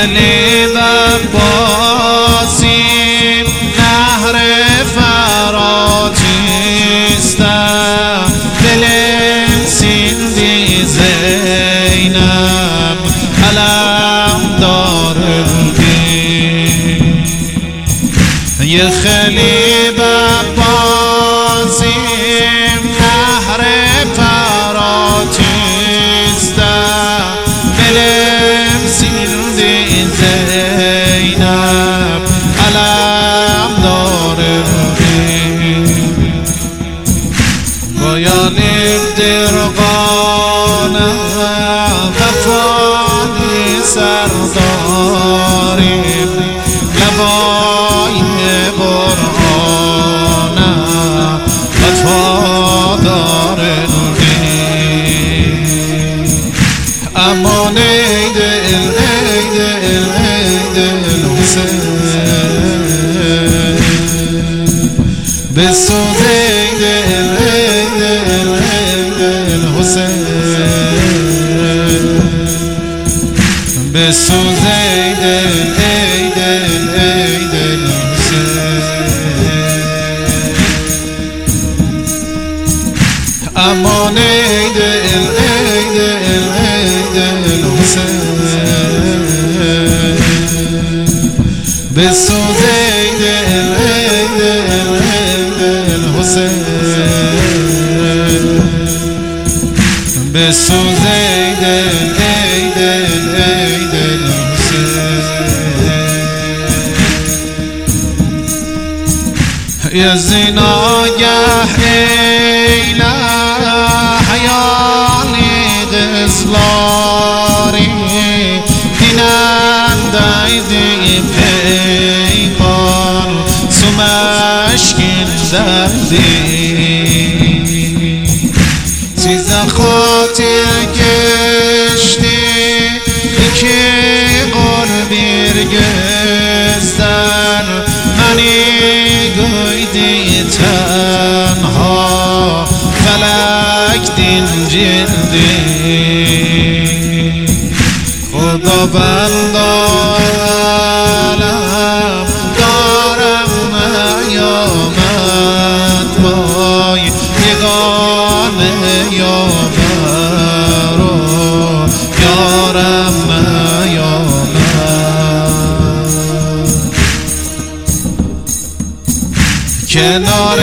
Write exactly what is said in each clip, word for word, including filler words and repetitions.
خلیل عباسی نهر فراتیستم دل سیندی زینب علم دارندی یه خلیل عباسی نهر فراتیستم دل سیندی زینب علم دارندی باید درقانم وفای سرداریم لبای قرآنم وفاداریم امان ای دل ای دل ای دل حسین بسوز ای دل ای دل ای دل حسین بسوز ای دل ای دل ای دل حسین امان ای دل ای دل ای دل حسین بسوز ای دل ای دل ای دل حسین بسوز ای دل ای دل ای دل حسین یه زیناگه اینا حیالی غزلاری دینند ایدی پیکار سمشکین دردی چیز خاطر گشتی که قربیر گستن منی گویدی تنها فلک دین جلدی خدا بندارم دارم نیامد بای یگانه یاورو یارم نیامد کنار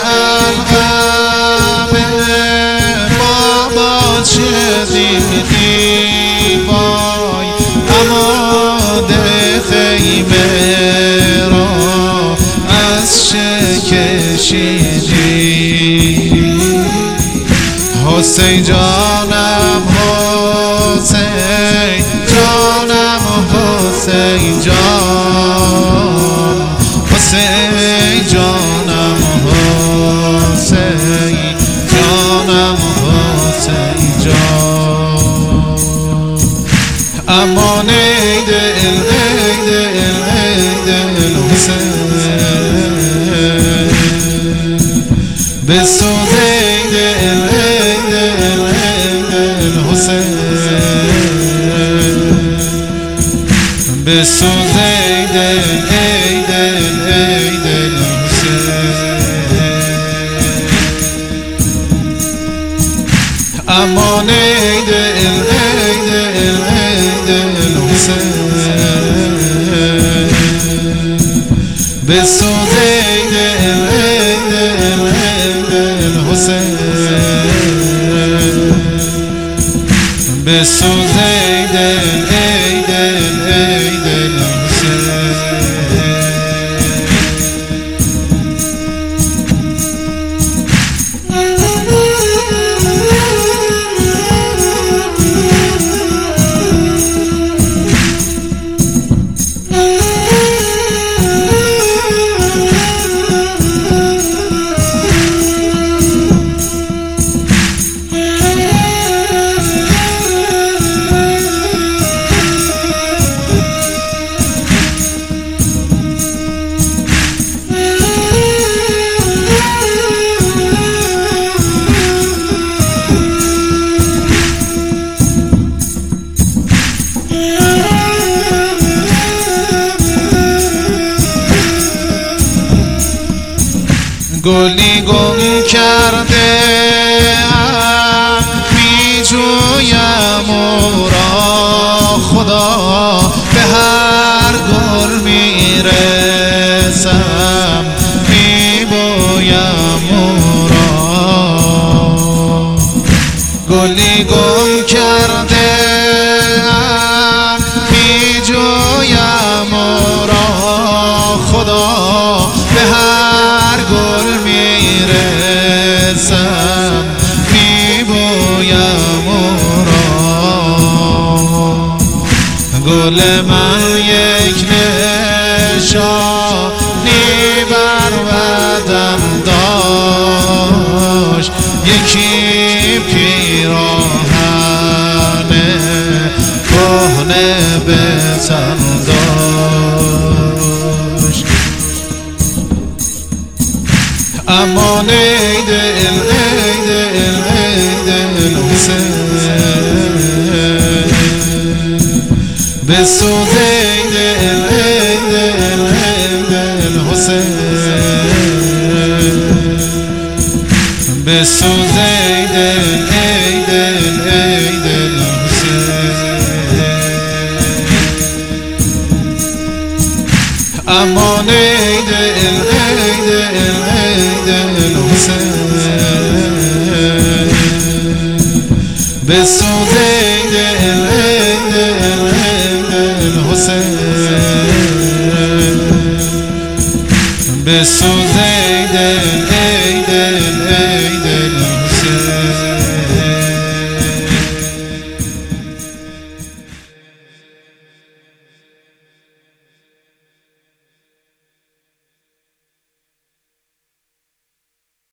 القلب بابا چه دیدی وای عمود خیمه را از چه کشیدی حسین جانم حسین جانم حسین جان حسین جانم حسین جانم حسین جان امان ای دل ای دل ای دل حسین بسوز ای دل ای دل ای دل حسین بسوز ای دل ای دل ای دل حسین امان ای دل ای دل ای دل حسین بسوز ای دل ای دل ای دل حسین بسوز ای دل ای دل ای دل گلی گم کرده می جویم او را خدا، به هر گل می رسم می بویم او را. گلی گم کرده می جویم او را خدا، به هر گل می رسم می بویم او را. گل من یک نشانی بر بدن داشت، یکی پیراهن کهنه به تن داشت. امان ای دل ای دل ای دل حسین، بسوز ای دل ای دل ای دل حسین، بسوز ای دل ای دل ای دل حسین. امان ای دل ای دل ای دل حسین، بسوز ای دل ای دل ای دل حسین، بسوز ای دل ای دل ای دل